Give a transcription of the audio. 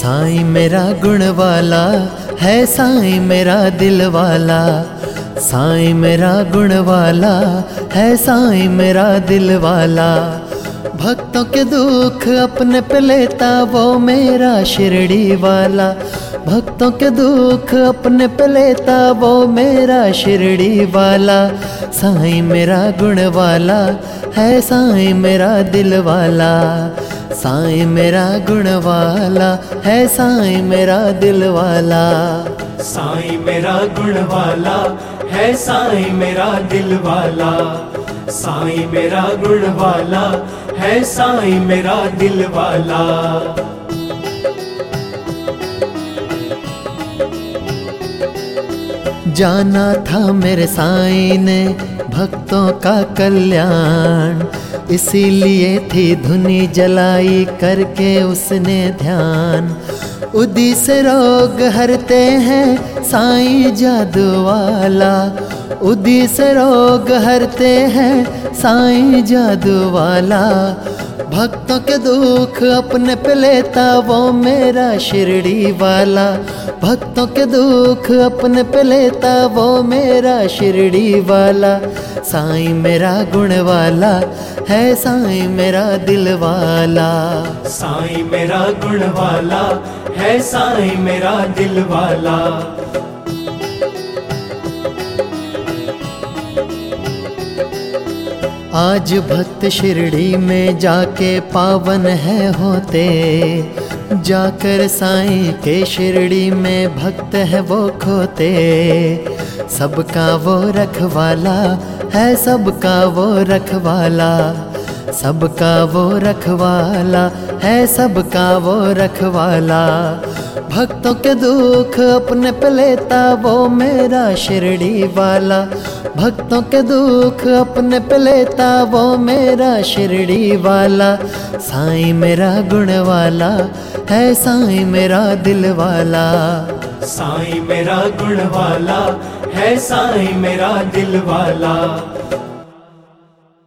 साईं मेरा गुण वाला है, साईं मेरा दिल वाला। साईं मेरा गुण वाला है, साईं मेरा दिल वाला। भक्तों के दुख अपने पे लेता वो मेरा शिरडी वाला। भक्तों के दुख अपने पे लेता वो मेरा शिरडी वाला। साईं मेरा गुण वाला है, साईं मेरा दिल वाला। साईं मेरा गुण वाला है, साईं मेरा दिल वाला। साईं मेरा गुण वाला है, साईं मेरा दिल वाला। साईं मेरा गुण वाला है, साईं मेरा दिल वाला। जाना था मेरे साईं ने भक्तों का कल्याण, इसीलिए थी धुनी जलाई करके उसने ध्यान। उदी से रोग हरते हैं साईं जादू वाला। उदी से रोग हरते हैं साईं जादू वाला। भक्तों के दुख अपने पे लेता वो मेरा शिरडी वाला। भक्तों के दुख अपने पे लेता वो मेरा शिरडी वाला। साईं मेरा गुण वाला है, साईं मेरा दिल वाला। साईं मेरा गुण वाला है, साईं मेरा दिल वाला। आज भक्त शिरडी में जाके पावन है होते। जाकर साईं के शिरडी में भक्त है वो खोते। सबका वो रखवाला है, सबका वो रखवाला। सबका वो रखवाला है, सबका वो रखवाला। भक्तों के दुख अपने पे लेता वो मेरा शिरडी वाला। भक्तों के दुख अपने पे लेता वो मेरा शिरडी वाला। साईं मेरा गुण वाला है, साईं मेरा दिल वाला। साईं मेरा गुण वाला है, साईं मेरा दिल वाला।